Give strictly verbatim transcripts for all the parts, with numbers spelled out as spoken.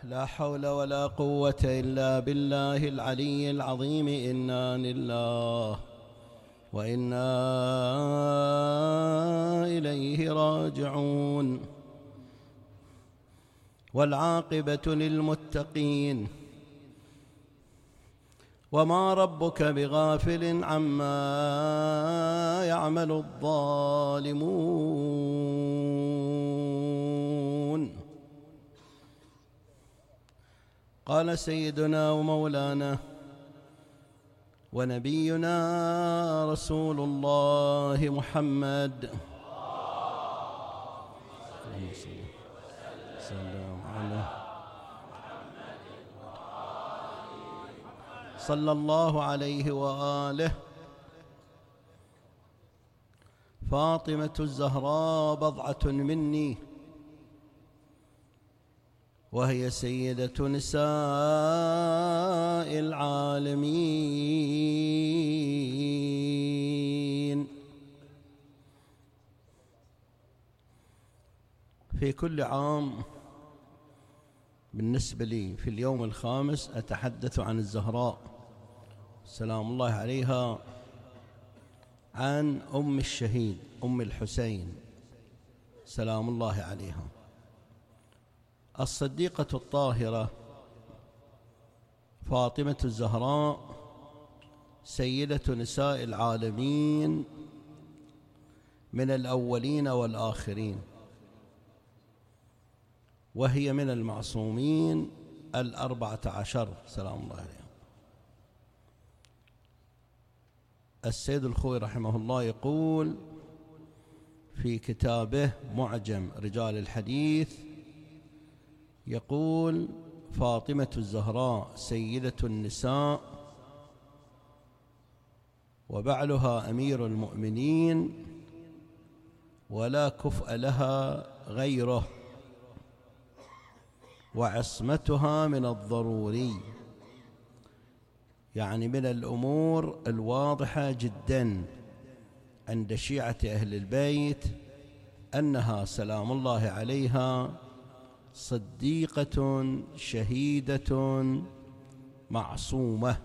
لا حول ولا قوة إلا بالله العلي العظيم. إنا لله وإنا إليه راجعون. والعاقبة للمتقين. وما ربك بغافل عما يعمل الظالمون. قال سيدنا ومولانا ونبينا رسول الله محمد صلى الله عليه وآله: فاطمة الزهراء بضعة مني، وهي سيدة نساء العالمين. في كل عام بالنسبة لي في اليوم الخامس أتحدث عن الزهراء سلام الله عليها، عن أم الشهيد أم الحسين سلام الله عليها، الصديقة الطاهرة فاطمة الزهراء سيدة نساء العالمين من الأولين والآخرين، وهي من المعصومين الأربعة عشر سلام الله عليهم. السيد الخوي رحمه الله يقول في كتابه معجم رجال الحديث، يقول: فاطمة الزهراء سيدة النساء وبعلها أمير المؤمنين ولا كفء لها غيره، وعصمتها من الضروري، يعني من الأمور الواضحة جدا عند شيعة أهل البيت أنها سلام الله عليها صديقة شهيدة معصومة،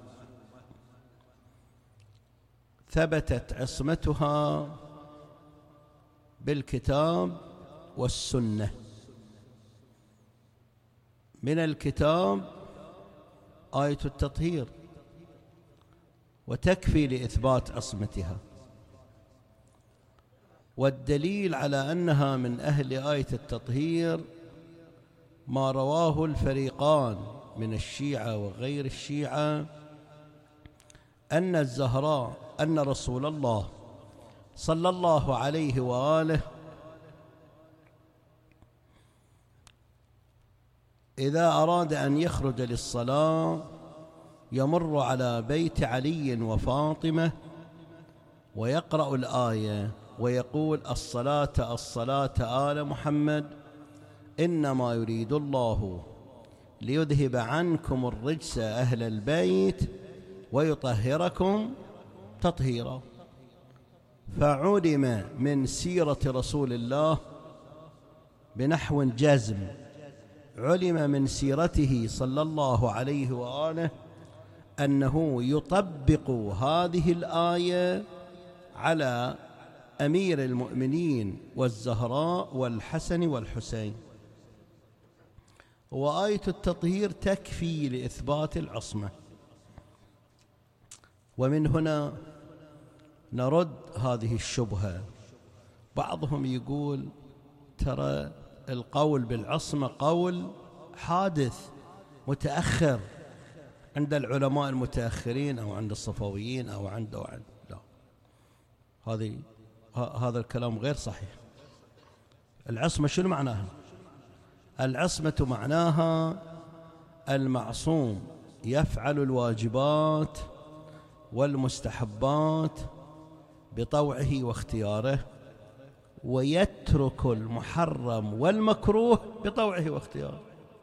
ثبتت عصمتها بالكتاب والسنة. من الكتاب آية التطهير، وتكفي لإثبات عصمتها، والدليل على أنها من أهل آية التطهير ما رواه الفريقان من الشيعة وغير الشيعة أن الزهراء أن رسول الله صلى الله عليه وآله إذا أراد أن يخرج للصلاة يمر على بيت علي وفاطمة ويقرأ الآية ويقول: الصلاة الصلاة آل محمد، إنما يريد الله ليذهب عنكم الرجس أهل البيت ويطهركم تطهيرا. فعلم من سيرة رسول الله بنحو جزم، علم من سيرته صلى الله عليه وآله أنه يطبق هذه الآية على أمير المؤمنين والزهراء والحسن والحسين، وآية التطهير تكفي لإثبات العصمة. ومن هنا نرد هذه الشبهة. بعضهم يقول: ترى القول بالعصمة قول حادث متأخر عند العلماء المتأخرين أو عند الصفويين أو عند أو عند لا، هذه هذا الكلام غير صحيح. العصمة شنو معناها؟ العصمة معناها المعصوم يفعل الواجبات والمستحبات بطوعه واختياره، ويترك المحرم والمكروه بطوعه واختياره.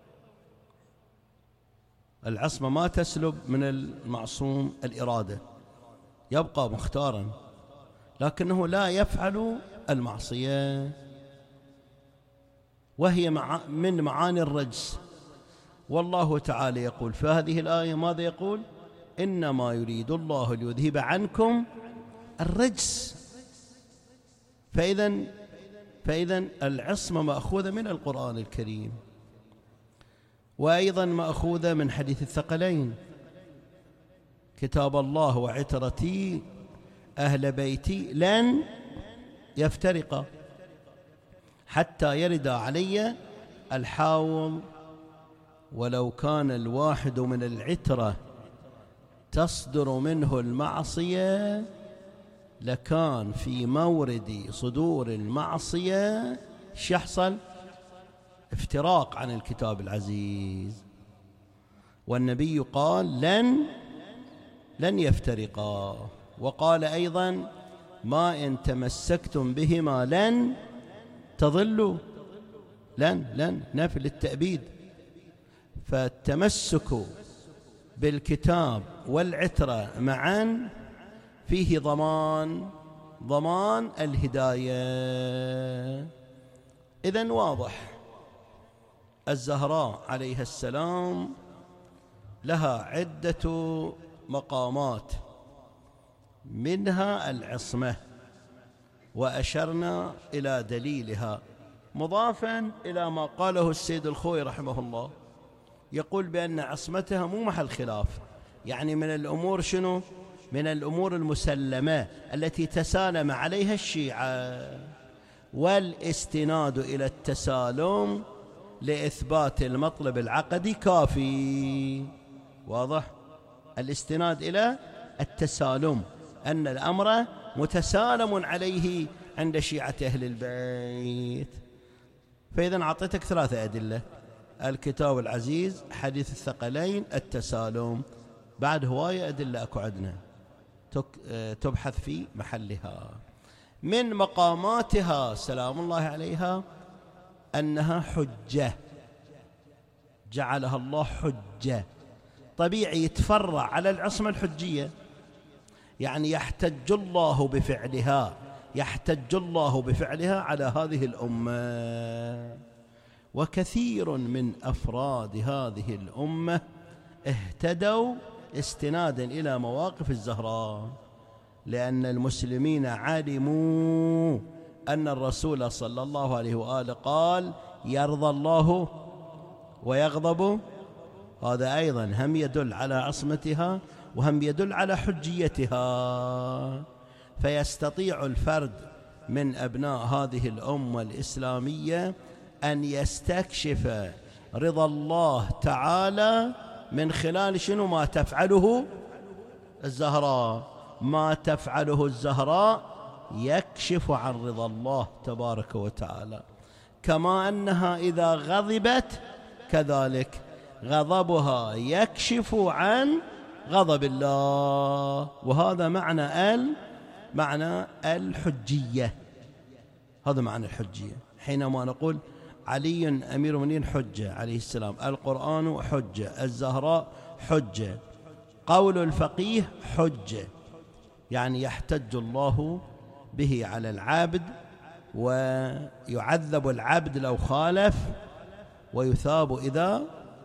العصمة ما تسلب من المعصوم الإرادة، يبقى مختارا، لكنه لا يفعل المعصية، وهي مع من معاني الرجس. والله تعالى يقول في هذه الآية ماذا يقول؟ إنما يريد الله ليذهب عنكم الرجس. فإذا فإذا العصمة مأخوذة من القرآن الكريم، وأيضا مأخوذة من حديث الثقلين: كتاب الله وعترتي أهل بيتي لن يفترقا حتى يرد علي الحوض، ولو كان الواحد من العترة تصدر منه المعصية لكان في مورد صدور المعصية ايش يحصل؟ افتراق عن الكتاب العزيز. والنبي قال لن لن يفترقا، وقال أيضا: ما إن تمسكتم بهما لن تضلوا. لن لن نفي للتأبيد. فالتمسك بالكتاب والعترة معا فيه ضمان ضمان الهداية. إذن واضح الزهراء عليها السلام لها عدة مقامات، منها العصمة، وأشرنا إلى دليلها، مضافا إلى ما قاله السيد الخوي رحمه الله، يقول بأن عصمتها مو محل خلاف، يعني من الأمور شنو؟ من الأمور المسلمة التي تسالم عليها الشيعة، والاستناد إلى التسالم لإثبات المطلب العقدي كافي. واضح؟ الاستناد إلى التسالم، أن الأمر متسالم عليه عند شيعة أهل البيت. فإذا أعطيتك ثلاثة أدلة: الكتاب العزيز، حديث الثقلين، التسالم. بعد هواية أدلة أكو عندنا تبحث في محلها. من مقاماتها سلام الله عليها أنها حجة، جعلها الله حجة. طبيعي يتفرع على العصمة الحجية، يعني يحتج الله بفعلها يحتج الله بفعلها على هذه الأمة. وكثير من أفراد هذه الأمة اهتدوا استنادا إلى مواقف الزهراء، لأن المسلمين علموا أن الرسول صلى الله عليه وآله قال: يرضى الله ويغضب. هذا أيضا هم يدل على عصمتها وهم يدل على حجيتها. فيستطيع الفرد من أبناء هذه الأمة الإسلامية أن يستكشف رضا الله تعالى من خلال شنو؟ ما تفعله الزهراء. ما تفعله الزهراء يكشف عن رضا الله تبارك وتعالى، كما أنها إذا غضبت كذلك غضبها يكشف عن غضب الله. وهذا معنى ال معنى الحجية. هذا معنى الحجية. حينما نقول علي أمير المؤمنين حجة عليه السلام، القرآن حجة، الزهراء حجة، قول الفقيه حجة، يعني يحتج الله به على العبد، ويعذب العبد لو خالف، ويثاب إذا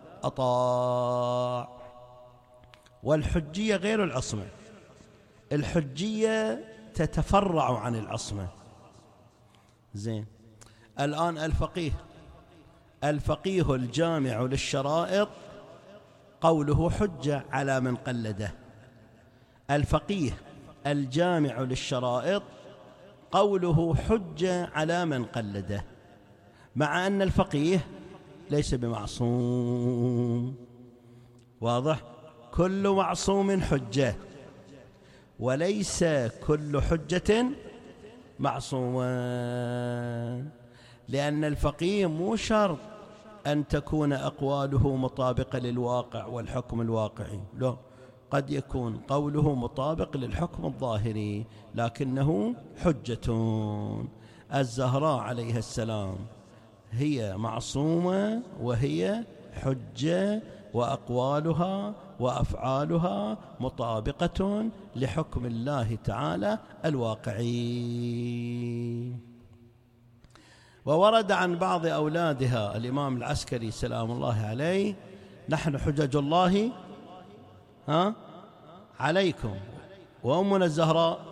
أطاع. والحجية غير العصمة. الحجية تتفرع عن العصمة. زين. الآن الفقيه الفقيه الجامع للشرائط قوله حجة على من قلده. الفقيه الجامع للشرائط قوله حجة على من قلده، مع أن الفقيه ليس بمعصوم. واضح؟ كل معصوم حجة، وليس كل حجة معصومة، لأن الفقيه مو شرط أن تكون أقواله مطابقة للواقع والحكم الواقعي، لا، قد يكون قوله مطابق للحكم الظاهري لكنه حجة. الزهراء عليها السلام هي معصومة وهي حجة، وأقوالها وأفعالها مطابقة لحكم الله تعالى الواقعي. وورد عن بعض أولادها الإمام العسكري سلام الله عليه نحن حجج الله ها عليكم، وأمنا الزهراء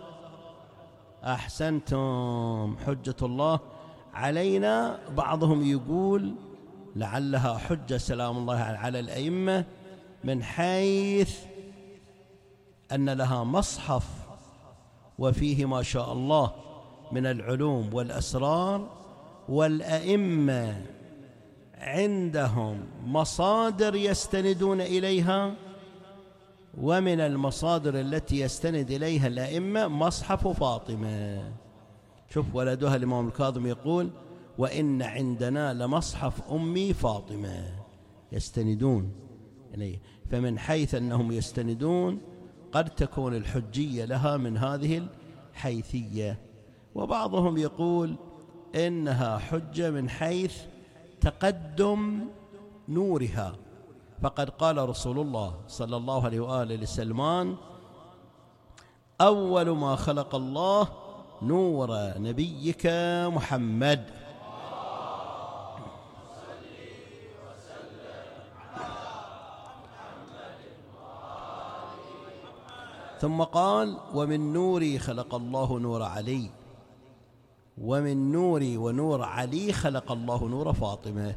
أحسنتم حجة الله علينا. بعضهم يقول لعلها حجة سلام الله على الأئمة من حيث أن لها مصحف وفيه ما شاء الله من العلوم والأسرار، والأئمة عندهم مصادر يستندون إليها، ومن المصادر التي يستند إليها الأئمة مصحف فاطمة. شوف ولدها الإمام الكاظم يقول وإن عندنا لمصحف أمي فاطمة، يستندون إليه. فمن حيث أنهم يستندون قد تكون الحجية لها من هذه الحيثية. وبعضهم يقول إنها حجة من حيث تقدم نورها، فقد قال رسول الله صلى الله عليه وآله لسلمان أول ما خلق الله نور نبيك محمد. ثم قال ومن نوري خلق الله نور علي، ومن نوري ونور علي خلق الله نور فاطمة،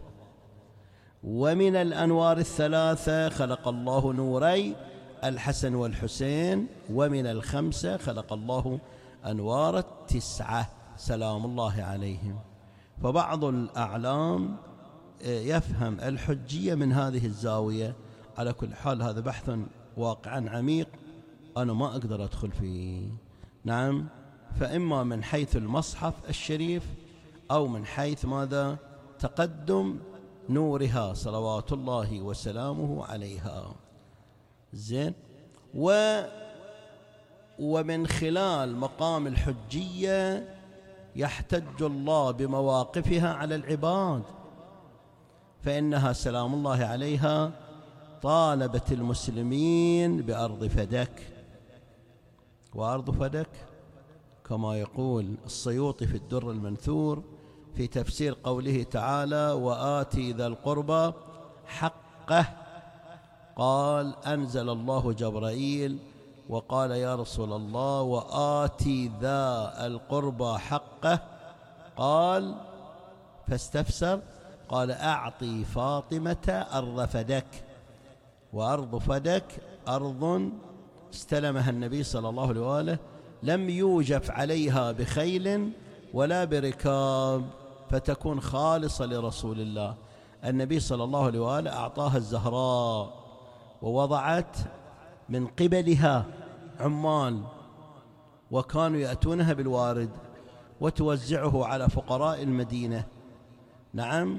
ومن الأنوار الثلاثة خلق الله نوري الحسن والحسين، ومن الخمسة خلق الله أنوار التسعة سلام الله عليهم. فبعض الأعلام يفهم الحجية من هذه الزاوية. على كل حال هذا بحث واقعا عميق أنا ما أقدر أدخل فيه. نعم، فإما من حيث المصحف الشريف أو من حيث ماذا تقدم نورها صلوات الله وسلامه عليها. زين. و ومن خلال مقام الحجية يحتج الله بمواقفها على العباد، فإنها سلام الله عليها طالبت المسلمين بأرض فدك، وأرض فدك كما يقول السيوطي في الدر المنثور في تفسير قوله تعالى وآتي ذا القربى حقه، قال أنزل الله جبرائيل وقال يا رسول الله وآتي ذا القربى حقه، قال فاستفسر قال أعطي فاطمة أرض فدك. وأرض فدك أرض استلمها النبي صلى الله عليه وآله، لم يوجف عليها بخيل ولا بركاب، فتكون خالصة لرسول الله. النبي صلى الله عليه وآله أعطاها الزهراء، ووضعت من قبلها عمال، وكانوا يأتونها بالوارد وتوزعه على فقراء المدينة. نعم.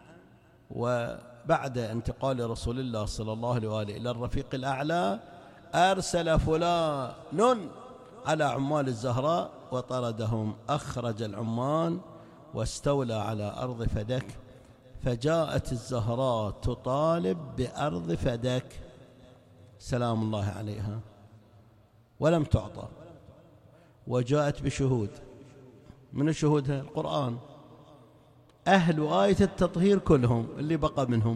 وبعد انتقال رسول الله صلى الله عليه وآله إلى الرفيق الأعلى أرسل فلان على عمال الزهراء وطردهم، أخرج العمال واستولى على أرض فدك، فجاءت الزهراء تطالب بأرض فدك سلام الله عليها ولم تعطى، وجاءت بشهود. من شهودها؟ القرآن. أهل آية التطهير كلهم اللي بقى منهم.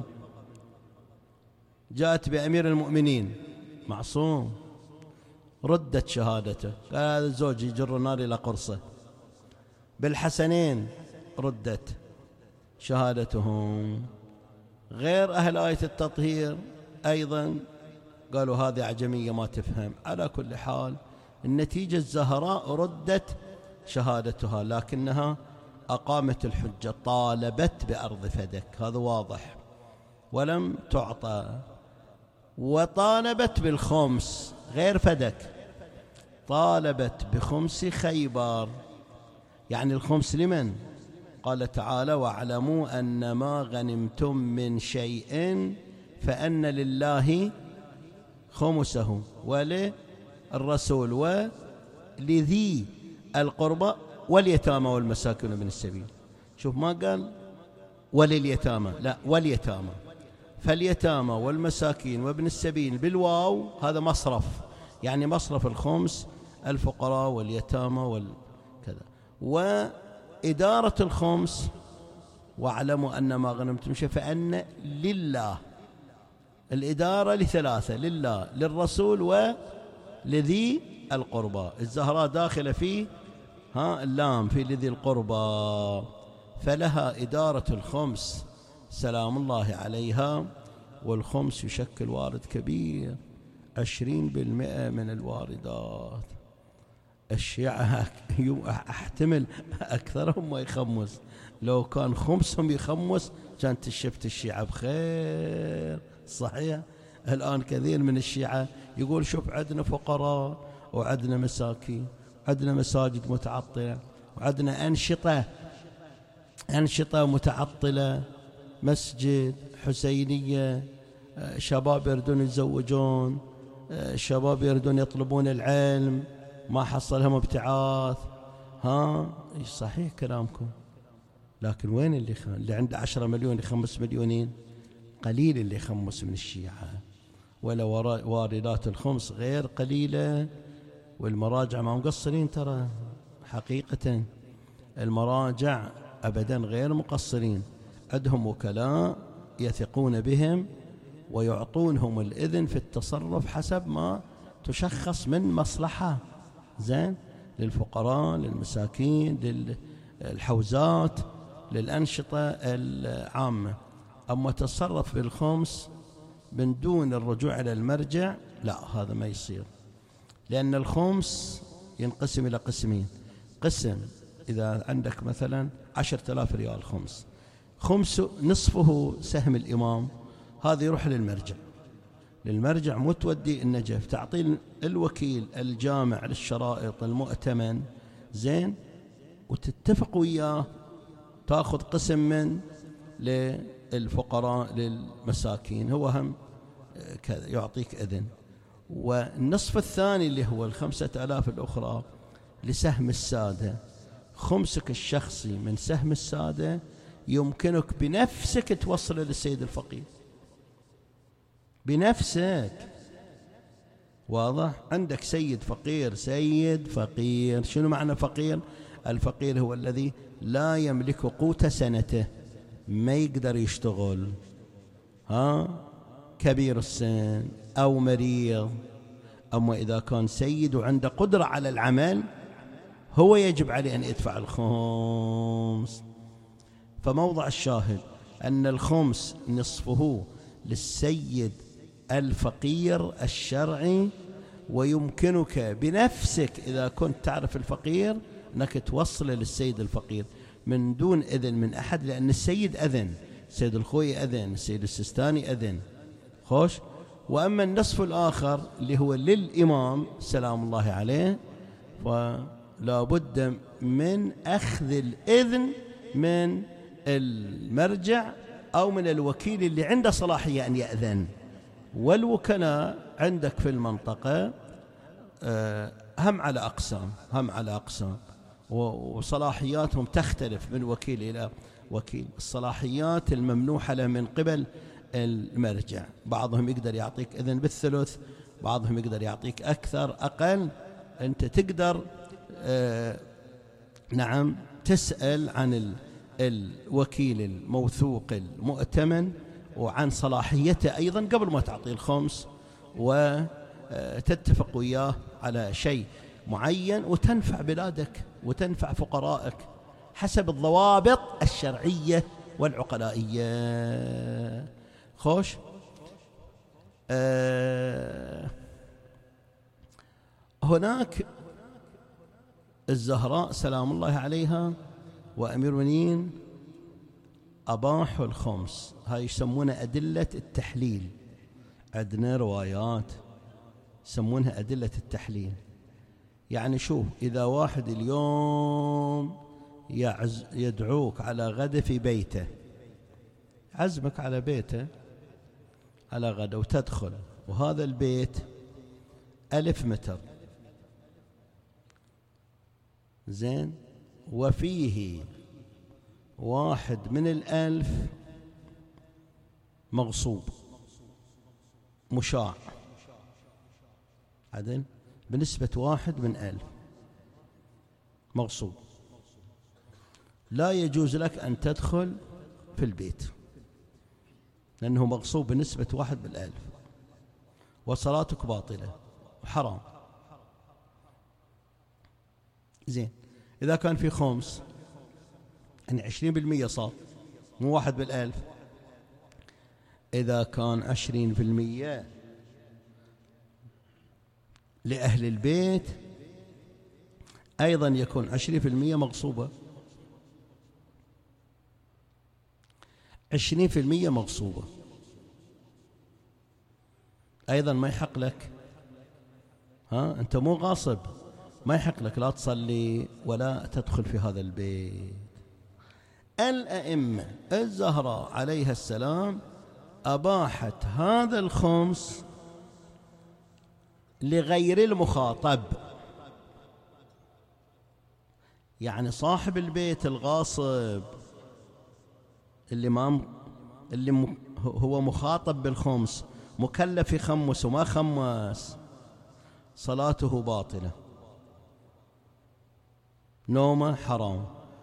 جاءت بأمير المؤمنين معصوم، ردت شهادته، قال هذا الزوج يجر النار إلى قرصه. بالحسنين ردت شهادتهم. غير أهل آية التطهير أيضا قالوا هذه عجمية ما تفهم. على كل حال النتيجة الزهراء ردت شهادتها، لكنها أقامت الحجة، طالبت بأرض فدك، هذا واضح، ولم تعطى. وطالبت بالخمس غير فدك، طالبت بخمس خيبر. يعني الخمس لمن؟ قال تعالى واعلموا أن ما غنمتم من شيء فأن لله خمسه وللرسول ولذي القربى واليتامى والمساكين من السبيل. شوف ما قال ولليتامى، لا واليتامى. فاليتامى والمساكين وابن السبيل بالواو هذا مصرف، يعني مصرف الخمس الفقراء واليتامى والكذا. وإدارة الخمس واعلموا أن ما غنمتم شيء فأن لله، الإدارة لثلاثة: لله، للرسول، ولذي القربى. الزهراء داخلة فيه ها اللام في لذي القربى، فلها إدارة الخمس سلام الله عليها. والخمس يشكل وارد كبير، عشرين بالمئة من الواردات. الشيعة أحتمل أكثرهم ما يخمس، لو كان خمسهم يخمس كانت شفت الشيعة بخير. صحيح الآن كثير من الشيعة يقول شوف عندنا فقراء وعندنا مساكين، عندنا مساجد متعطلة وعندنا أنشطة أنشطة متعطلة، مسجد، حسينية، شباب يردون يتزوجون، شباب يردون يطلبون العلم، ما حصلهم ابتعاث. ها صحيح كلامكم، لكن وين اللي خ... اللي عنده عشرة مليون يخمس مليونين؟ قليل اللي يخمس من الشيعة، ولا واردات الخمس غير قليلة. والمراجع ما مقصرين ترى، حقيقة المراجع أبدا غير مقصرين، عندهم وكلاء يثقون بهم ويعطونهم الإذن في التصرف حسب ما تشخص من مصلحة، زين، للفقراء، للمساكين، للحوزات، للأنشطة العامة. أما تصرف بالخمس من دون الرجوع إلى المرجع لا، هذا ما يصير، لأن الخمس ينقسم إلى قسمين. قسم إذا عندك مثلا عشرة آلاف ريال خمس، خمس نصفه سهم الإمام، هذا يروح للمرجع، للمرجع متودي النجف، تعطي الوكيل الجامع للشرائط المؤتمن، زين، وتتفق وياه تأخذ قسم من للفقراء للمساكين، هو هم كذا يعطيك إذن. والنصف الثاني اللي هو الخمسة آلاف الأخرى لسهم السادة. خمسك الشخصي من سهم السادة يمكنك بنفسك توصل للسيد الفقير بنفسك. واضح؟ عندك سيد فقير، سيد فقير. شنو معنى فقير؟ الفقير هو الذي لا يملك قوت سنته، ما يقدر يشتغل، ها، كبير السن أو مريض. أما إذا كان سيد وعنده قدرة على العمل، هو يجب عليه أن يدفع الخمس. فموضع الشاهد أن الخمس نصفه للسيد الفقير الشرعي، ويمكنك بنفسك إذا كنت تعرف الفقير أنك توصل للسيد الفقير من دون إذن من أحد، لأن السيد أذن، السيد الخوي أذن، السيد السستاني أذن، خوش. وأما النصف الآخر اللي هو للإمام سلام الله عليه، فلا بد من أخذ الإذن من المرجع أو من الوكيل اللي عنده صلاحية أن يأذن. والوكلاء عندك في المنطقة هم على أقسام، هم على أقسام، وصلاحياتهم تختلف من وكيل إلى وكيل. الصلاحيات الممنوحة له من قبل المرجع، بعضهم يقدر يعطيك إذن بالثلث، بعضهم يقدر يعطيك أكثر أقل. أنت تقدر آه نعم تسأل عن الوكيل الموثوق المؤتمن وعن صلاحيته أيضا قبل ما تعطي الخمس، وتتفق وياه على شيء معين، وتنفع بلادك وتنفع فقرائك حسب الضوابط الشرعية والعقلائية. خوش. آه هناك الزهراء سلام الله عليها وأمير المؤمنين أباحوا الخمس، هاي يسمونها أدلة التحليل. عندنا روايات يسمونها أدلة التحليل. يعني شوف، إذا واحد اليوم يعز يدعوك على غدا في بيته، عزمك على بيته على غدا، وتدخل، وهذا البيت ألف متر، زين، وفيه واحد من الألف مغصوب مشاع، عدل بنسبة واحد من ألف مغصوب، لا يجوز لك أن تدخل في البيت. لأنه مغصوب بنسبة واحد بالألف، وصلاتك باطلة وحرام. زين، إذا كان في خمس يعني عشرين بالمئة صار، مو واحد بالألف. إذا كان عشرين بالمئة لأهل البيت أيضا يكون عشرين بالمئة مغصوبة، عشرين بالمئة مغصوبة أيضا ما يحق لك. ها، أنت مو غاصب، ما يحق لك لا تصلي ولا تدخل في هذا البيت. الأئمة الزهراء عليها السلام أباحت هذا الخمس لغير المخاطب، يعني صاحب البيت الغاصب اللي ما اللي هو مخاطب بالخمس، مكلف يخمس وما خمس، صلاته باطلة، نومه حرام،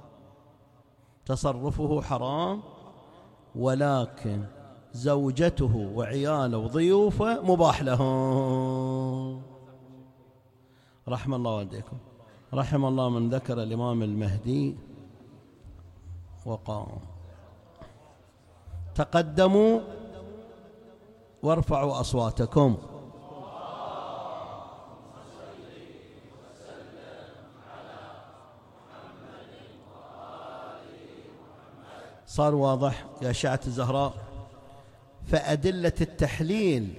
تصرفه حرام، ولكن زوجته وعياله وضيوفه مباح لهم. رحم الله والديكم، رحم الله من ذكر الإمام المهدي وقام. تقدموا وارفعوا أصواتكم. صار واضح يا شيعة الزهراء؟ فأدلة التحليل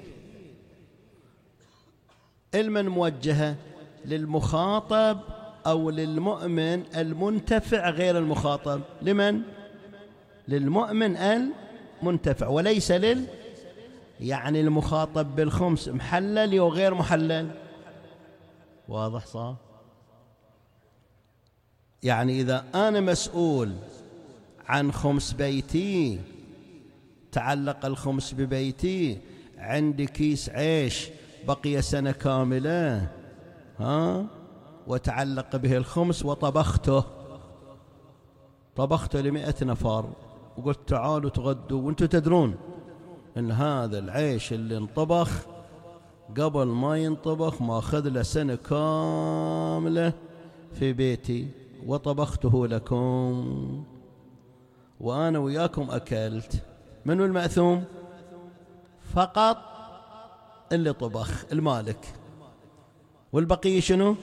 المن موجهة للمخاطب أو للمؤمن المنتفع غير المخاطب؟ لمن؟ للمؤمن المنتفع، وليس لل يعني المخاطب بالخمس محلل وغير محلل. واضح صار؟ يعني إذا أنا مسؤول عن خمس بيتي، تعلق الخمس ببيتي، عندي كيس عيش بقي سنة كاملة، ها، وتعلق به الخمس وطبخته، طبخته لمئة نفر وقلت تعالوا تغدوا، وانتم تدرون ان هذا العيش اللي انطبخ قبل ما ينطبخ ما أخذ له سنة كاملة في بيتي وطبخته لكم، وأنا وياكم أكلت. منو المأثوم؟ فقط اللي طبخ، المالك، والبقية شنو؟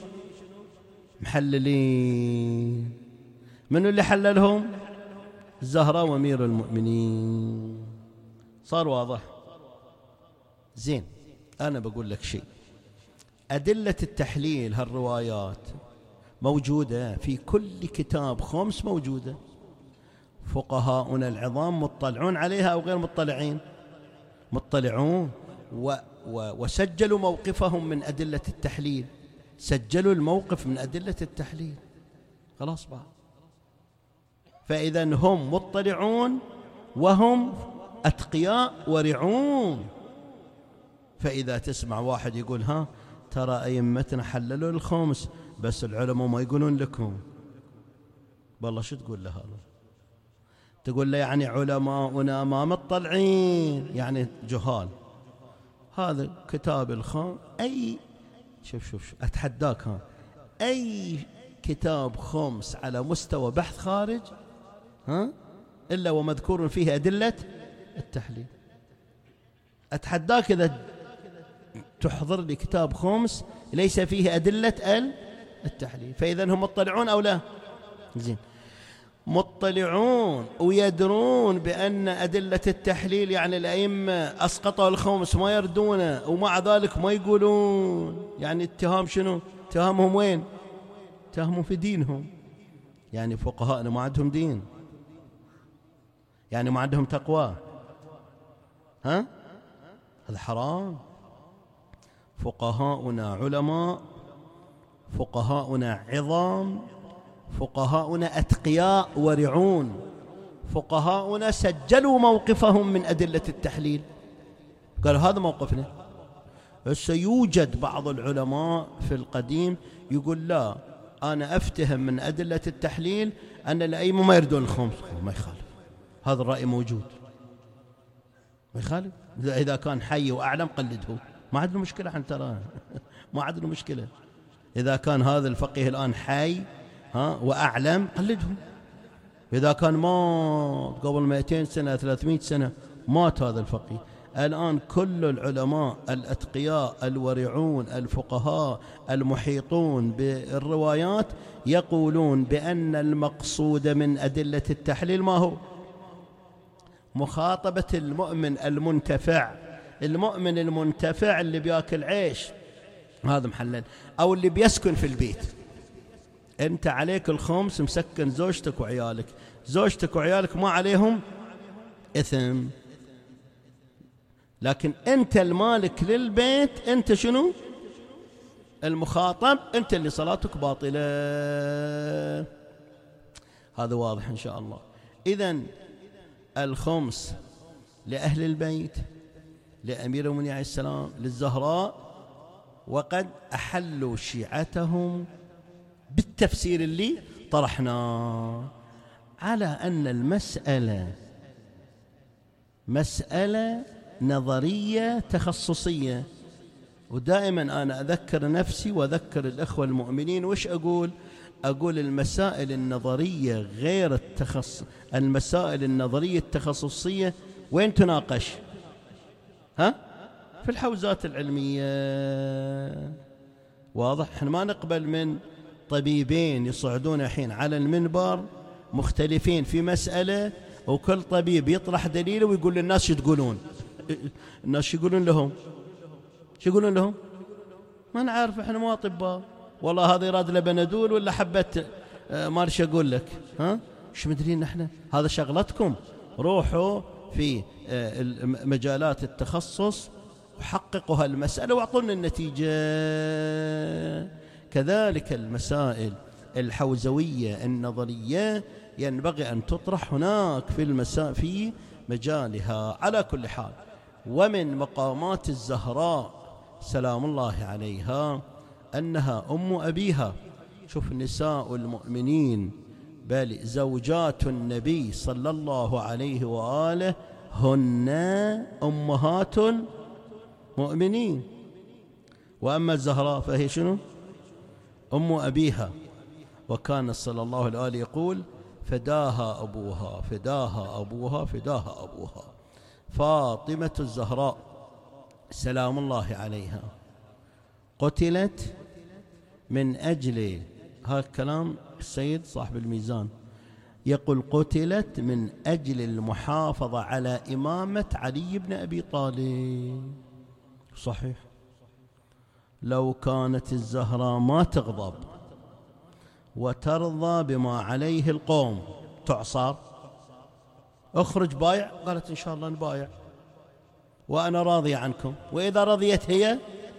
محللين. منو اللي حللهم؟ الزهراء وأمير المؤمنين. صار واضح؟ زين، أنا بقول لك شيء، أدلة التحليل هالروايات موجودة في كل كتاب خمس، موجودة، فقهاؤنا العظام مطلعون عليها أو غير مطلعين؟ مطلعون، و و وسجلوا موقفهم من أدلة التحليل، سجلوا الموقف من أدلة التحليل، خلاص بقى. فإذا هم مطلعون وهم أتقياء ورعون. فإذا تسمع واحد يقول ها ترى أئمتنا حللوا الخمس بس العلماء ما يقولون لكم، والله شو تقول له هذا؟ تقول له يعني علماؤنا ما مطلعين، يعني جهال. هذا كتاب الخام، أي شوف شوف شوف أتحداك، ها أي كتاب خمس على مستوى بحث خارج ها إلا ومذكور فيه أدلة التحليل. أتحداك إذا تحضر لي كتاب خمس ليس فيه أدلة التحليل. فإذا هم مطلعون أو لا؟ زين، مطلعون ويدرون بأن أدلة التحليل يعني الأئمة أسقطوا الخمس ما يردونه، ومع ذلك ما يقولون. يعني اتهام شنو؟ اتهامهم وين؟ اتهامهم في دينهم. يعني فقهاءنا ما عندهم دين، يعني ما عندهم تقوى، ها؟ هذا حرام. فقهاؤنا علماء، فقهاؤنا عظام، فقهاؤنا أتقياء ورعون، فقهاؤنا سجلوا موقفهم من أدلة التحليل، قالوا هذا موقفنا. سيوجد بعض العلماء في القديم يقول لا، أنا أفتهم من أدلة التحليل أن الأئمة ما يردون الخمس، ما يخالف، هذا الرأي موجود، ما يخالف، إذا كان حي وأعلم قلده، ما عندنا مشكلة عن ترى ما عندنا مشكلة. إذا كان هذا الفقيه الآن حي ها وأعلم قلده. إذا كان مات قبل مئتين سنة ثلاثمائة سنة مات هذا الفقيه، الآن كل العلماء الأتقياء الورعون الفقهاء المحيطون بالروايات يقولون بأن المقصود من أدلة التحليل ما هو؟ مخاطبة المؤمن المنتفع. المؤمن المنتفع اللي بياكل عيش هذا محلل، أو اللي بيسكن في البيت. أنت عليك الخمس، مسكن زوجتك وعيالك، زوجتك وعيالك ما عليهم إثم، لكن أنت المالك للبيت، أنت شنو؟ المخاطب، أنت اللي صلاتك باطلة. هذا واضح إن شاء الله. إذن الخمس لأهل البيت، لأمير المؤمنين عليه السلام، للزهراء، وقد أحلوا شيعتهم بالتفسير اللي طرحناه على أن المسألة مسألة نظرية تخصصية. ودائما أنا أذكر نفسي وأذكر الأخوة المؤمنين، وش أقول؟ أقول المسائل النظرية غير التخصص، المسائل النظرية التخصصية وين تناقش؟ ها؟ في الحوزات العلمية. واضح؟ احنا ما نقبل من طبيبين يصعدون الحين على المنبر مختلفين في مسألة، وكل طبيب يطرح دليله ويقول للناس شو تقولون. الناس شو يقولون لهم؟ شو يقولون لهم؟ ما نعرف، احنا مو اطباء. والله هذا يراد له بنادول ولا حبة ما ايش اقول لك، ها؟ شو مدرين احنا؟ هذا شغلتكم، روحوا في مجالات التخصص وحققوا هالمسألة واعطونا النتيجة. كذلك المسائل الحوزوية النظرية ينبغي أن تطرح هناك في المساء في مجالها. على كل حال، ومن مقامات الزهراء سلام الله عليها أنها أم أبيها. شوف، نساء المؤمنين بل زوجات النبي صلى الله عليه وآله هن أمهات المؤمنين. وأما الزهراء فهي شنو؟ أم أبيها. وكان صلى الله عليه وآله يقول فداها أبوها فداها أبوها فداها أبوها. فاطمة الزهراء سلام الله عليها قتلت من أجل، هذا الكلام السيد صاحب الميزان يقول قتلت من أجل المحافظة على إمامة علي بن أبي طالب. صحيح، لو كانت الزهراء ما تغضب وترضى بما عليه القوم تعصر، اخرج بايع، قالت إن شاء الله نبايع وأنا راضية عنكم. وإذا رضيت هي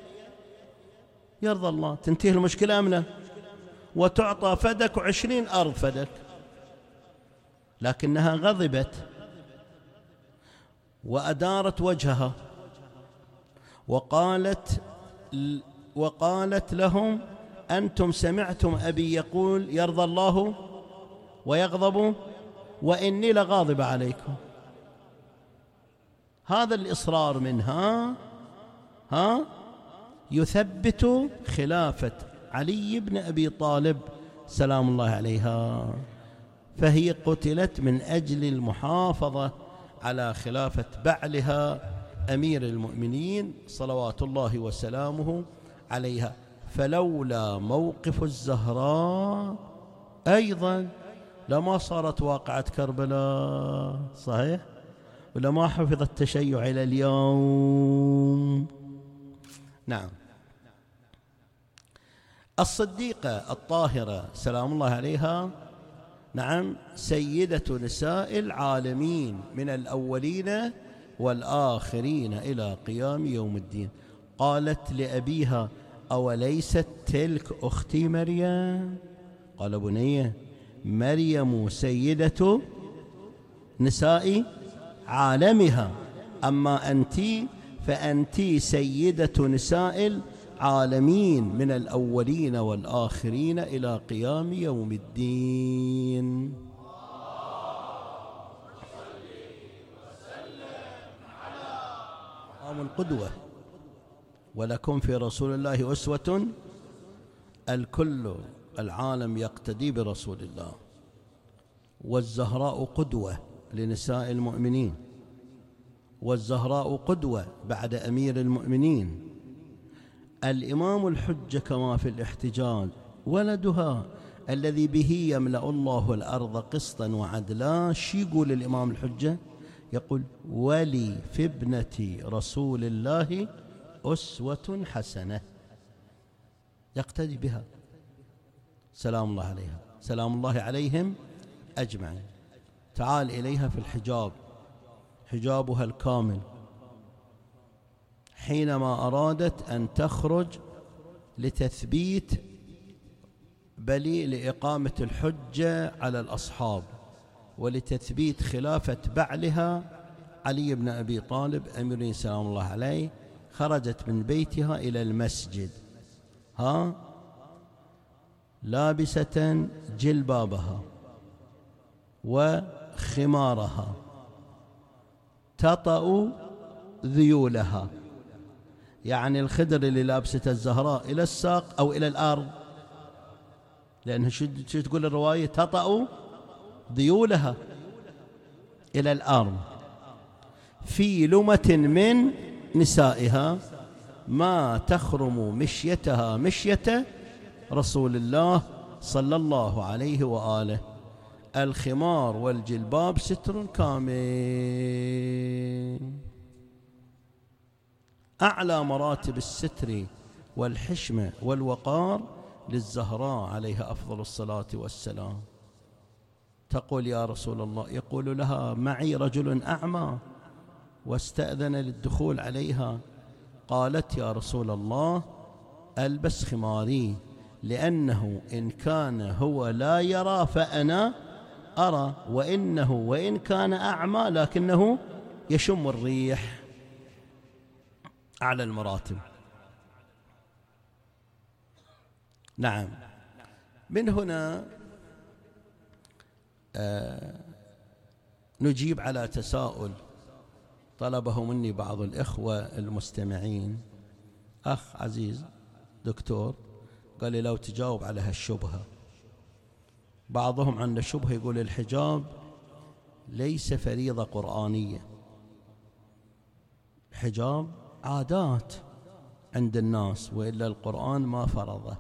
يرضى الله، تنتهي المشكلة أمنة، وتعطى فدك وعشرين أرض فدك. لكنها غضبت وأدارت وجهها وقالت وقالت لهم أنتم سمعتم أبي يقول يرضى الله ويغضب، وإني لغاضب عليكم. هذا الإصرار منها ها يثبت خلافة علي بن أبي طالب سلام الله عليها. فهي قتلت من أجل المحافظة على خلافة بعلها أمير المؤمنين صلوات الله وسلامه عليها. فلولا موقف الزهراء أيضا لما صارت واقعة كربلاء. صحيح، ولما حفظ التشيع إلى اليوم. نعم. الصديقة الطاهرة سلام الله عليها نعم سيدة نساء العالمين من الأولين والآخرين إلى قيام يوم الدين. قالت لأبيها أوليست تلك أختي مريم؟ قال بنية مريم سيدة نساء عالمها، أما أنت فأنت سيدة نساء العالمين من الأولين والآخرين إلى قيام يوم الدين. إمام قدوة، ولكم في رسول الله أسوة، الكل العالم يقتدي برسول الله. والزهراء قدوة لنساء المؤمنين، والزهراء قدوة بعد أمير المؤمنين. الإمام الحجة كما في الاحتجاج، ولدها الذي به يملأ الله الأرض قسطا وعدلا. شي يقول الإمام الحجة؟ يقول ولي في ابنة رسول الله أسوة حسنة، يقتدي بها سلام الله عليها، سلام الله عليهم أجمعين. تعال إليها في الحجاب، حجابها الكامل، حينما أرادت أن تخرج لتثبيت بل لإقامة الحجة على الأصحاب ولتثبيت خلافة بعلها علي بن أبي طالب أمير سلام الله عليه، خرجت من بيتها إلى المسجد ها لابسة جلبابها وخمارها تطأ ذيولها، يعني الخدر اللي لابسة الزهراء إلى الساق أو إلى الأرض، لأنه شو تقول الرواية؟ تطأ ذيولها إلى الأرض، في لمة من نسائها ما تخرم مشيتها مشية رسول الله صلى الله عليه وآله. الخمار والجلباب ستر كامل. أعلى مراتب الستر والحشمة والوقار للزهراء عليها أفضل الصلاة والسلام. تقول يا رسول الله، يقول لها معي رجل أعمى واستأذن للدخول عليها، قالت يا رسول الله ألبس خماري، لأنه إن كان هو لا يرى فأنا أرى، وإنه وإن كان أعمى لكنه يشم الريح. أعلى المراتب. نعم. من هنا آه نجيب على تساؤل طلبه مني بعض الإخوة المستمعين. أخ عزيز دكتور قال لي لو تجاوب على هالشبهة. بعضهم عنده شبهة يقول الحجاب ليس فريضة قرآنية، حجاب عادات عند الناس، وإلا القرآن ما فرضه.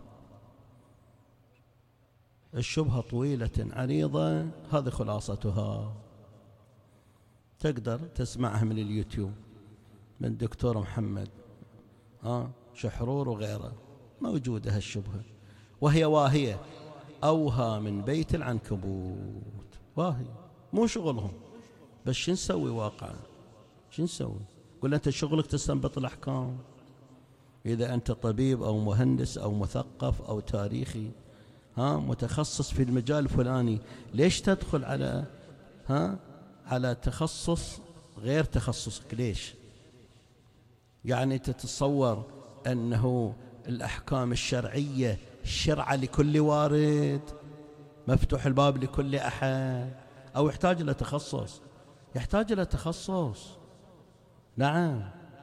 الشبهة طويلة عريضة، هذه خلاصتها، تقدر تسمعها من اليوتيوب من الدكتور محمد ها شحرور وغيره، موجودة هالشبهة، وهي واهية أوهى من بيت العنكبوت، واهية مو شغلهم. بس شو نسوي واقعا؟ شو نسوي؟ قل أنت شغلك تستنبط الأحكام، إذا أنت طبيب أو مهندس أو مثقف أو تاريخي ها متخصص في المجال الفلاني، ليش تدخل على ها على تخصص غير تخصصك؟ ليش؟ يعني تتصور أنه الأحكام الشرعية شرعة لكل وارد، مفتوح الباب لكل أحد، أو يحتاج إلى تخصص؟ يحتاج إلى تخصص. نعم.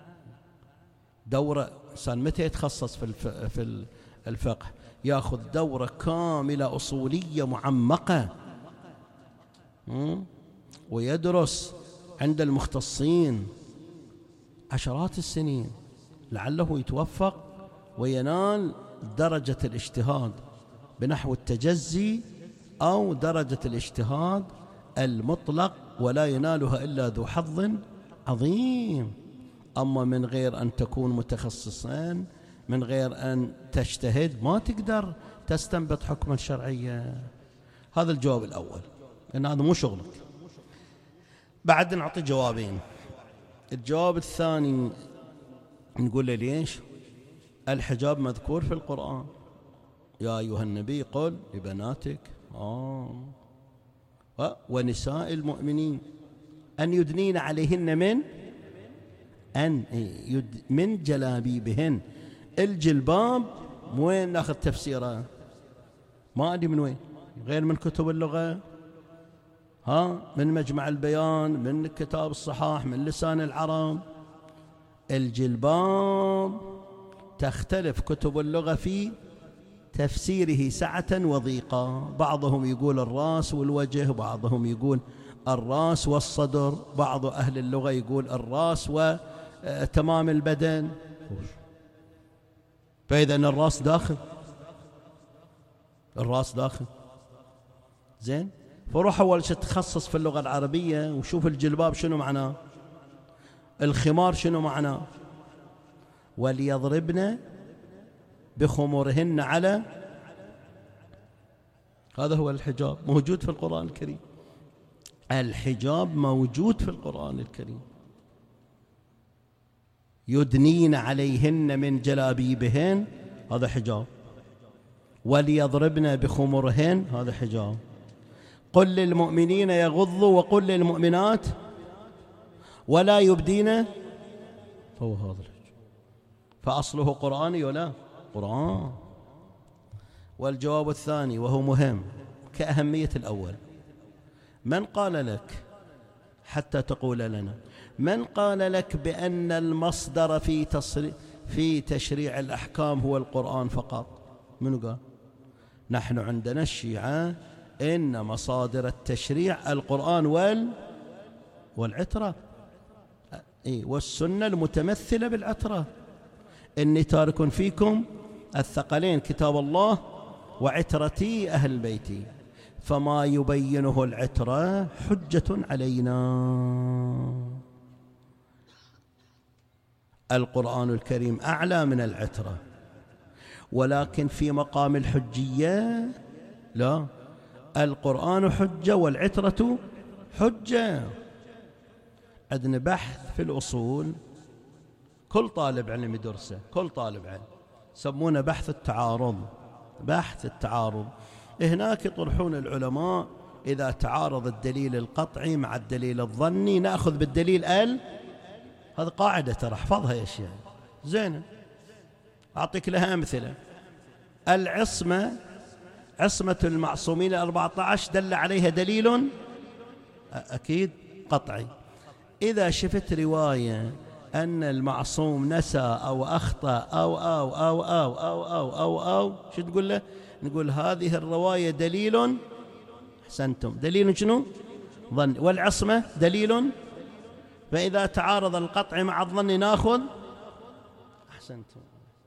دورة إنسان متى يتخصص في في الفقه؟ يأخذ دورة كاملة أصولية معمقة ويدرس عند المختصين عشرات السنين لعله يتوفق وينال درجة الاجتهاد بنحو التجزي أو درجة الاجتهاد المطلق، ولا ينالها إلا ذو حظ عظيم. أما من غير أن تكون متخصصين، من غير أن تجتهد، ما تقدر تستنبط حكما شرعيا. هذا الجواب الأول، لأن هذا مو شغلك. بعد نعطي جوابين. الجواب الثاني نقول له ليش الحجاب مذكور في القرآن؟ يا أيها النبي قل لبناتك آه ونساء المؤمنين أن يدنين عليهن من أن يد من جلابيبهن. الجلباب وين ناخذ تفسيره؟ ما أدري من وين، غير من كتب اللغة ها من مجمع البيان، من كتاب الصحاح، من لسان العرب. الجلباب تختلف كتب اللغة في تفسيره سعة وضيقا، بعضهم يقول الرأس والوجه، بعضهم يقول الرأس والصدر، بعض أهل اللغة يقول الرأس وتمام البدن. فإذا الرأس داخل، الرأس داخل زين. فروح أول شيء تخصص في اللغة العربية وشوف الجلباب شنو معناه، الخمار شنو معناه. وليضربن بخمورهن على، هذا هو الحجاب موجود في القرآن الكريم. الحجاب موجود في القرآن الكريم. يدنين عليهن من جلابيبهن، هذا حجاب. وليضربن بخمورهن، هذا حجاب. قل للمؤمنين يغضوا وقل للمؤمنات ولا يبدين، فهو هذا الحجاب. فأصله قرآني ولا قرآن. والجواب الثاني وهو مهم كأهمية الأول، من قال لك حتى تقول لنا، من قال لك بأن المصدر في تصري في تشريع الأحكام هو القرآن فقط؟ منو قال؟ نحن عندنا الشيعة إن مصادر التشريع القرآن وال والعترة، إيه، والسنة المتمثلة بالعترة. إني تارك فيكم الثقلين كتاب الله وعترتي أهل بيتي، فما يبينه العترة حجة علينا. القرآن الكريم أعلى من العترة، ولكن في مقام الحجية لا، القرآن حجة والعترة حجة. عندنا بحث في الأصول كل طالب علم يدرسه، كل طالب علم يسمونه بحث التعارض. بحث التعارض هناك يطرحون العلماء إذا تعارض الدليل القطعي مع الدليل الظني نأخذ بالدليل ال، هذه قاعدة ترى احفظها يا شيخ زين. أعطيك لها أمثلة. العصمة، عصمة المعصومين الأربعة عشر دل عليها دليل أكيد قطعي. إذا شفت رواية أن المعصوم نسى أو أخطأ أو أو أو أو أو أو أو أو شو تقول له؟ نقول هذه الرواية دليل، أحسنتم، دليل شنو؟ ظن. والعصمة دليل، فإذا تعارض القطع مع الظن ناخذ، أحسنتم.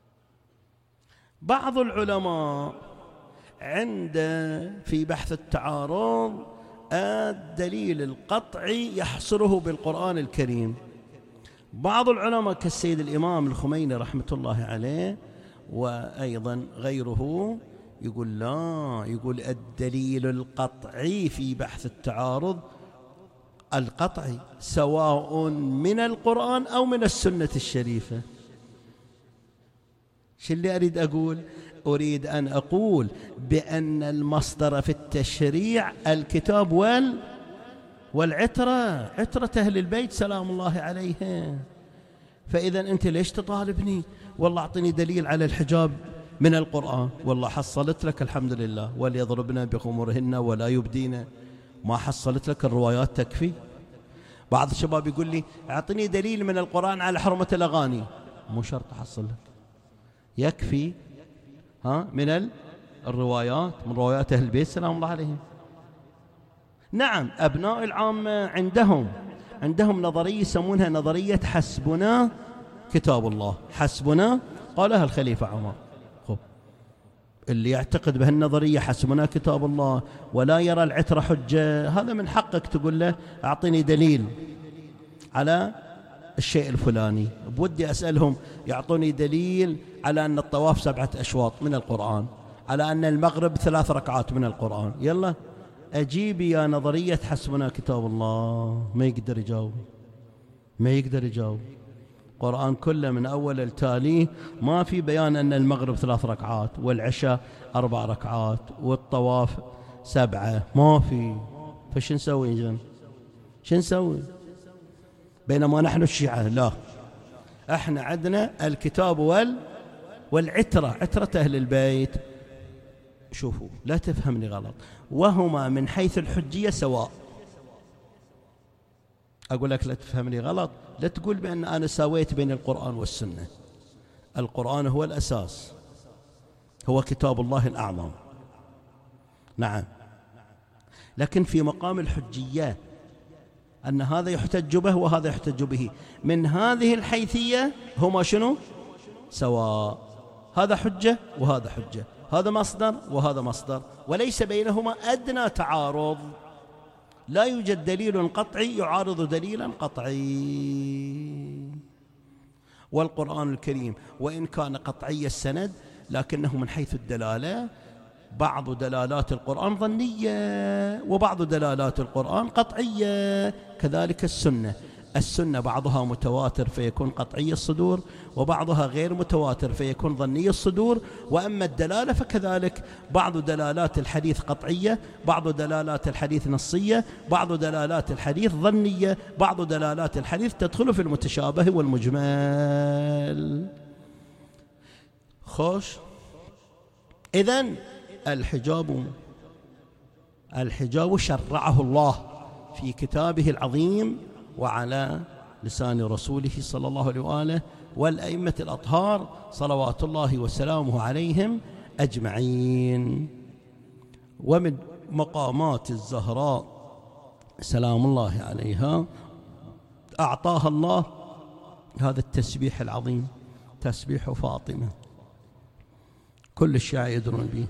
بعض العلماء عند في بحث التعارض الدليل القطعي يحصره بالقرآن الكريم. بعض العلماء كالسيد الإمام الخميني رحمة الله عليه وأيضا غيره يقول لا، يقول الدليل القطعي في بحث التعارض القطعي سواء من القرآن أو من السنة الشريفة. شو اللي أريد أقول؟ أريد أن أقول بأن المصدر في التشريع الكتاب وال والعترة، عترة أهل البيت سلام الله عليهم. فإذا أنت ليش تطالبني والله أعطني دليل على الحجاب من القرآن؟ والله حصلت لك الحمد لله، وليضربن بخمورهن ولا يبدين. ما حصلت لك الروايات تكفي؟ بعض الشباب يقول لي أعطني دليل من القرآن على حرمة الأغاني، مو شرط أحصل لك، يكفي ها من الروايات، من روايات أهل البيت سلام الله عليهم. نعم أبناء العامة عندهم عندهم نظرية يسمونها نظرية حسبنا كتاب الله. حسبنا قالها الخليفة عمر. خب اللي يعتقد بهالنظرية حسبنا كتاب الله ولا يرى العترة حجة، هذا من حقك تقول له أعطيني دليل على الشيء الفلاني. بودي أسألهم يعطوني دليل على أن الطواف سبعة أشواط من القرآن، على أن المغرب ثلاث ركعات من القرآن. يلا أجيبي يا نظرية حسبنا كتاب الله. ما يقدر يجاوب، ما يقدر يجاوب. القرآن كله من أول التالي ما في بيان أن المغرب ثلاث ركعات والعشاء أربع ركعات والطواف سبعة، ما في. فش نسوي إذن؟ شو نسوي؟ بينما نحن الشيعة لا، احنا عندنا الكتاب وال والعترة، عترة أهل البيت. شوفوا لا تفهمني غلط، وهما من حيث الحجية سواء. أقول لك لا تفهمني غلط، لا تقول بأن أنا ساويت بين القرآن والسنة. القرآن هو الأساس، هو كتاب الله الأعظم، نعم، لكن في مقام الحجية أن هذا يحتج به وهذا يحتج به، من هذه الحيثية هما شنو؟ سواء، هذا حجة وهذا حجة، هذا مصدر وهذا مصدر، وليس بينهما أدنى تعارض، لا يوجد دليل قطعي يعارض دليلا قطعي. والقرآن الكريم وإن كان قطعي السند لكنه من حيث الدلالة بعض دلالات القرآن ظنية وبعض دلالات القرآن قطعية، كذلك السنة، السنة بعضها متواتر فيكون قطعي الصدور، وبعضها غير متواتر فيكون ظني الصدور. وأما الدلالة فكذلك بعض دلالات الحديث قطعية، بعض دلالات الحديث نصية، بعض دلالات الحديث ظنية، بعض دلالات الحديث تدخل في المتشابه والمجمل. خوش، إذن الحجاب الحجاب شرعه الله في كتابه العظيم وعلى لسان رسوله صلى الله عليه وآله والأئمة الأطهار صلوات الله وسلامه عليهم أجمعين. ومن مقامات الزهراء سلام الله عليها أعطاها الله هذا التسبيح العظيم، تسبيح فاطمة، كل الشيعة يدرون به،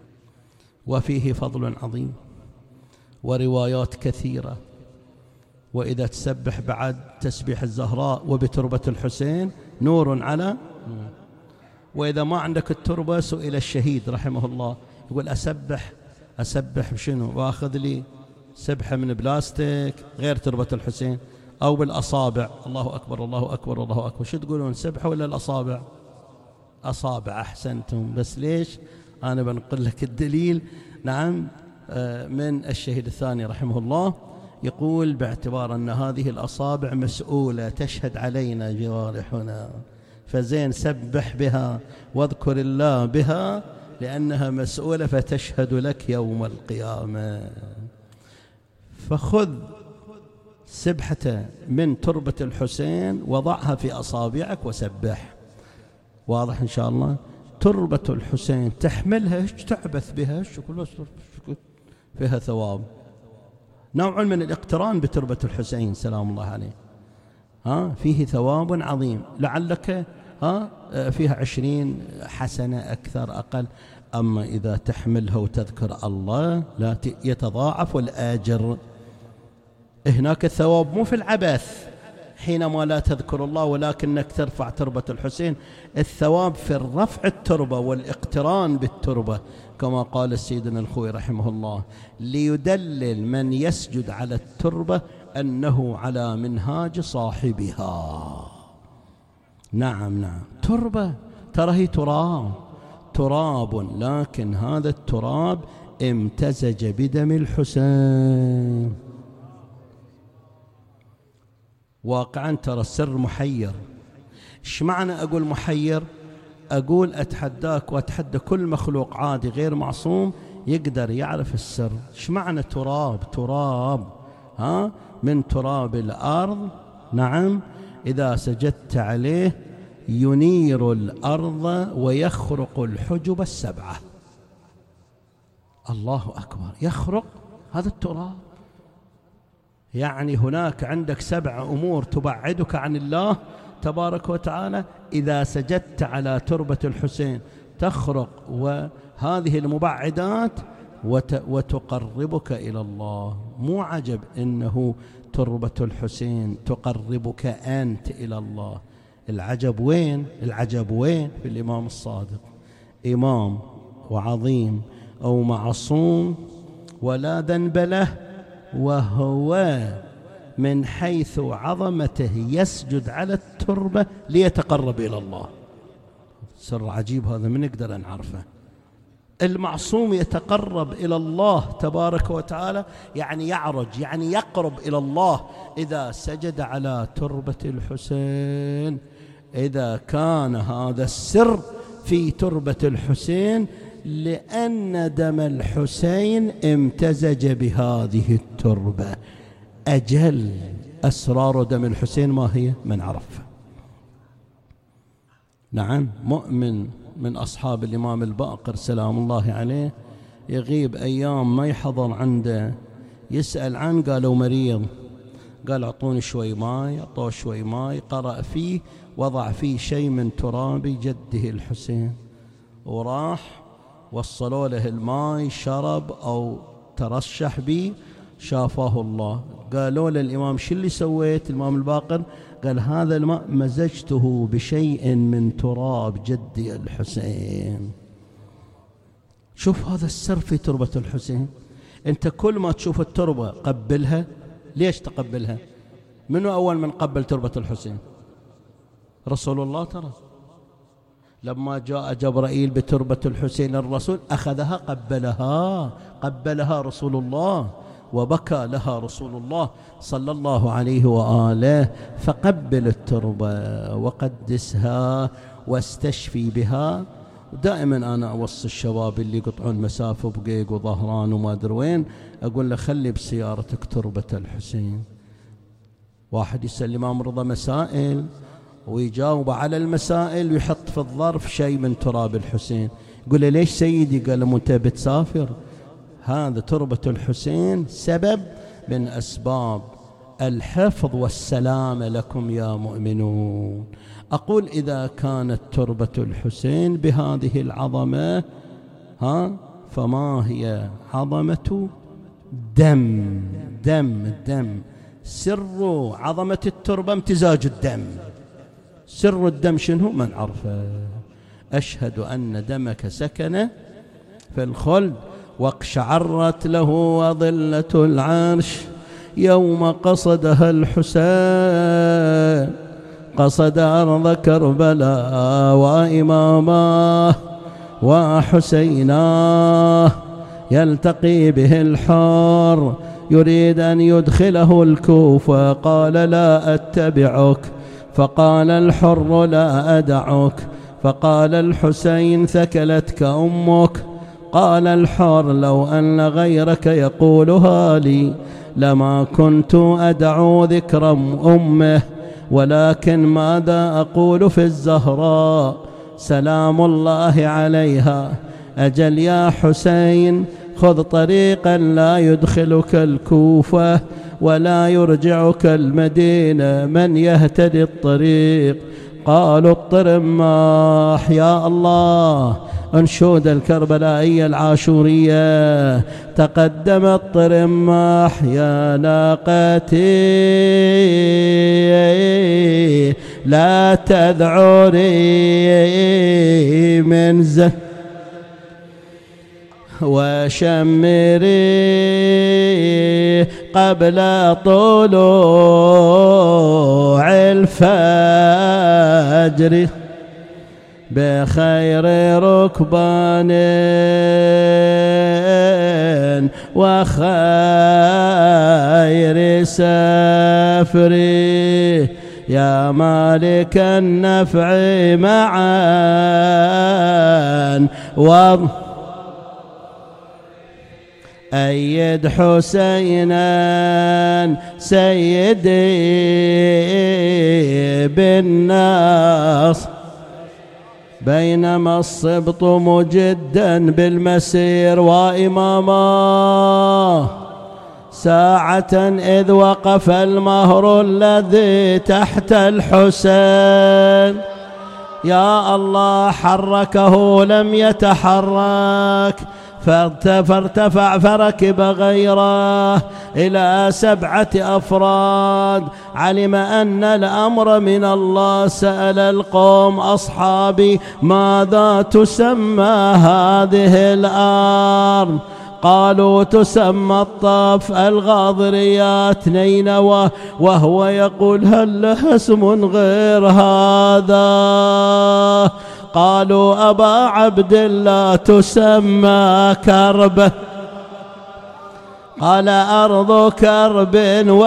وفيه فضل عظيم وروايات كثيرة. وإذا تسبح بعد تسبيح الزهراء وبتربة الحسين نور على نور. وإذا ما عندك التربة سئل الشهيد رحمه الله يقول أسبح أسبح بشنو؟ وأخذ لي سبحة من بلاستيك غير تربة الحسين أو بالأصابع، الله أكبر الله أكبر الله أكبر. شو تقولون، سبحة ولا الأصابع؟ أصابع، أحسنتم. بس ليش؟ أنا بنقل لك الدليل، نعم، من الشهيد الثاني رحمه الله، يقول باعتبار أن هذه الأصابع مسؤولة تشهد علينا جوارحنا، فزين سبح بها واذكر الله بها لأنها مسؤولة فتشهد لك يوم القيامة. فخذ سبحة من تربة الحسين وضعها في أصابعك وسبح. واضح إن شاء الله؟ تربة الحسين تحملها، ايش تعبث بها، ايش فيها ثواب، نوع من الاقتران بتربة الحسين سلام الله عليه، ها فيه ثواب عظيم، لعلك ها فيها عشرين حسنة أكثر أقل. أما إذا تحملها وتذكر الله لا يتضاعف الأجر. هناك الثواب مو في العبث حينما لا تذكر الله ولكنك ترفع تربة الحسين، الثواب في الرفع التربة والاقتران بالتربة، كما قال سيدنا الخوي رحمه الله ليدلل من يسجد على التربة أنه على منهاج صاحبها. نعم نعم، تربة ترى هي تراب تراب لكن هذا التراب امتزج بدم الحسين. واقعا ترى السر محير. ايش معنى أقول محير؟ أقول أتحداك وأتحدى كل مخلوق عادي غير معصوم يقدر يعرف السر. ايش معنى تراب؟ تراب ها من تراب الأرض، نعم، إذا سجدت عليه ينير الأرض ويخرق الحجب السبعة. الله أكبر، يخرق هذا التراب. يعني هناك عندك سبع أمور تبعدك عن الله تبارك وتعالى، إذا سجدت على تربة الحسين تخرق وهذه المبعدات وتقربك إلى الله. مو عجب إنه تربة الحسين تقربك أنت إلى الله. العجب وين؟ العجب وين؟ في الإمام الصادق، إمام وعظيم أو معصوم ولا ذنب له، وهو من حيث عظمته يسجد على التربة ليتقرب إلى الله. سر عجيب هذا، من نقدر نعرفه؟ المعصوم يتقرب إلى الله تبارك وتعالى، يعني يعرج، يعني يقرب إلى الله إذا سجد على تربة الحسين. إذا كان هذا السر في تربة الحسين لأن دم الحسين امتزج بهذه التربة، أجل أسرار دم الحسين ما هي؟ من عرفها. نعم، مؤمن من أصحاب الإمام الباقر سلام الله عليه يغيب أيام ما يحضر عنده، يسأل عنه، قالوا مريض، قال أعطوني شوي ماء، أعطوه شوي ماء، قرأ فيه، وضع فيه شيء من تراب جده الحسين، وراح وصلوا له الماء، شرب أو ترشح به، شافاه الله. قالوا للإمام شو اللي سويت؟ الإمام الباقر قال هذا الماء مزجته بشيء من تراب جدي الحسين. شوف هذا السر في تربة الحسين. أنت كل ما تشوف التربة قبلها. ليش تقبلها؟ منو أول من قبل تربة الحسين؟ رسول الله. ترى لما جاء جبرائيل بتربة الحسين الرسول أخذها قبلها، قبلها رسول الله وبكى لها رسول الله صلى الله عليه وآله. فقبل التربة وقدسها واستشفي بها. دائما أنا أوصي الشباب اللي يقطعون مسافة بقيق وظهران وما أدري وين، أقول له خلي بسيارتك تربة الحسين. واحد يسأل الإمام رضا مسائل ويجاوب على المسائل ويحط في الظرف شيء من تراب الحسين، يقول له ليش سيدي؟ قال له أنت بتسافر، هذا تربة الحسين سبب من أسباب الحفظ والسلام لكم يا مؤمنون. أقول إذا كانت تربة الحسين بهذه العظمة، ها فما هي عظمة دم دم دم. سر عظمة التربة امتزاج الدم. سر الدم شنو؟ من عرفه. أشهد أن دمك سكن في الخلد واقشعرت له وظلة العرش يوم قصدها الحسين، قصد أرض كربلاء وإماماه وحسيناه، يلتقي به الحار يريد أن يدخله الكوفة، قال لا أتبعك، فقال الحر لا أدعك، فقال الحسين ثكلتك أمك، قال الحر لو أن غيرك يقولها لي لما كنت أدعو ذكر أمه، ولكن ماذا أقول في الزهراء سلام الله عليها. أجل يا حسين خذ طريقا لا يدخلك الكوفة ولا يرجعك المدينة، من يهتدي الطريق؟ قالوا الطرماح. يا الله، أنشود الكربلائية العاشورية. تقدم الطرماح يا ناقتي لا تذعري من زه وشمري قبل طلوع الفجر بخير ركبان وخير سفري، يا مالك النفع معا وض أيد حسينا سيدي بالناس، بينما الصبط مجدا بالمسير وإماما، ساعة إذ وقف المهر الذي تحت الحسين، يا الله حركه لم يتحرك، فارتفع فركب غيره إلى سبعة أفراد، علم أن الأمر من الله، سأل القوم أصحابي ماذا تسمى هذه الأرض؟ قالوا تسمى الطف الغاضريات نينوى، وهو يقول هل لها اسم غير هذا؟ قالوا أبا عبد الله تسمى كرب، قال أرض كرب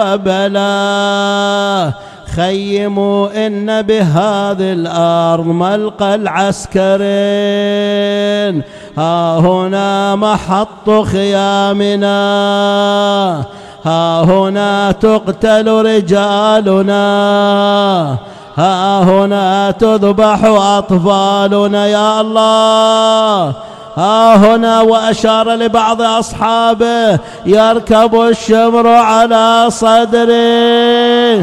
وبلاء، خيموا إن بهذه الأرض ملقى العسكرين، ها هنا محط خيامنا، ها هنا تقتل رجالنا، ها هنا تذبح أطفالنا يا الله، ها هنا. وأشار لبعض أصحابه يركب الشمر على صدره.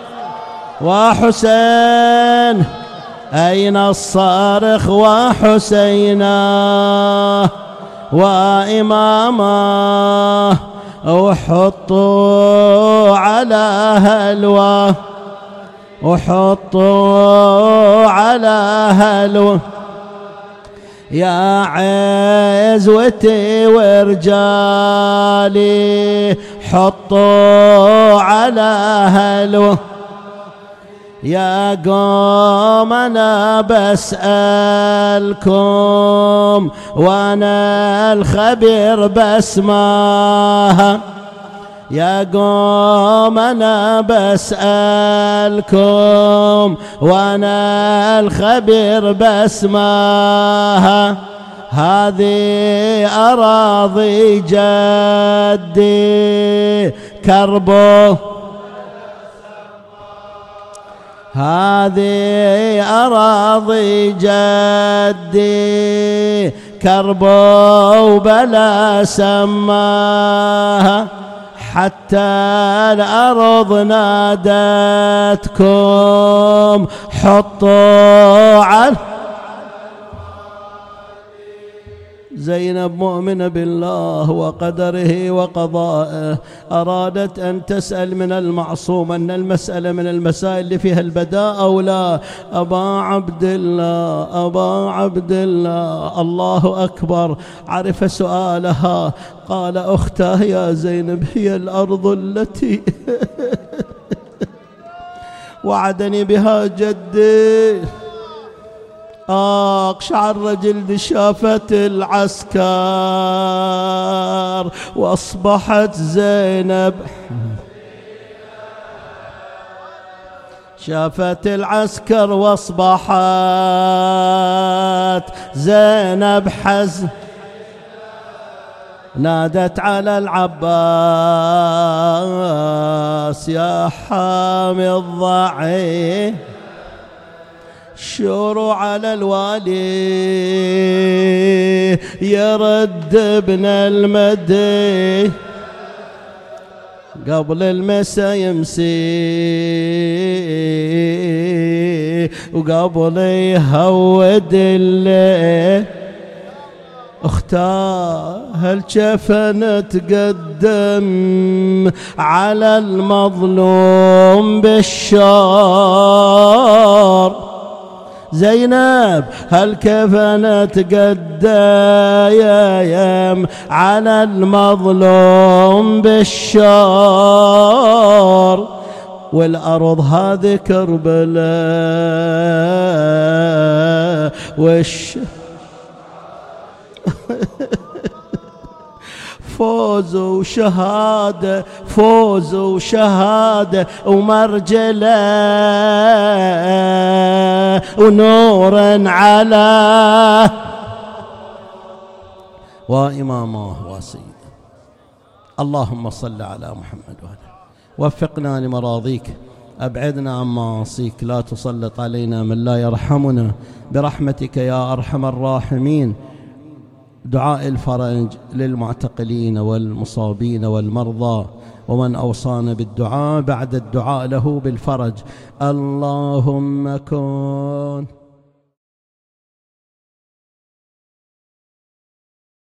وحسين أين الصارخ وحسينا وإمامه، وحطوا على هلوة، وحطوا على هلوة يا عزوتي ورجالي، حطوا على هلوة يا قوم. أنا بسألكم وأنا الخبير بسماها، يا قوم أنا بسألكم وأنا الخبير بسماها. هذه أراضي جدي كربو، هذه أراضي جدي كربو بلا سماها، حتى الأرض نادتكم حطوا على. زينب مؤمنة بالله وقدره وقضائه أرادت أن تسأل من المعصوم أن المسألة من المسائل اللي فيها البداء أو لا. أبا عبد الله أبا عبد الله الله أكبر، عرف سؤالها. قال أختاه يا زينب هي الأرض التي وعدني بها جدي. أقشعر جلد شافت العسكر وأصبحت زينب، شافت العسكر وأصبحت زينب حزن. نادت على العباس يا حامي الضعيف، شوروا على الوالي يرد ابن المدي، قبل المسا يمسي وقبل يهود الليل. اختاه هل شفنا تقدم على المظلوم بالشار؟ زينب هل كيف نتقدم على المظلوم بالشار؟ والأرض هذه كربلاء وش فوز وشهادة، فوز وشهادة ومرجلة ونور على وإمامه وسيده. اللهم صل على محمد وآله، وفقنا لمراضيك، أبعدنا عن معاصيك، لا تسلط علينا من لا يرحمنا برحمتك يا أرحم الراحمين. دعاء الفرج للمعتقلين والمصابين والمرضى، ومن أوصانا بالدعاء بعد الدعاء له بالفرج. اللهم كن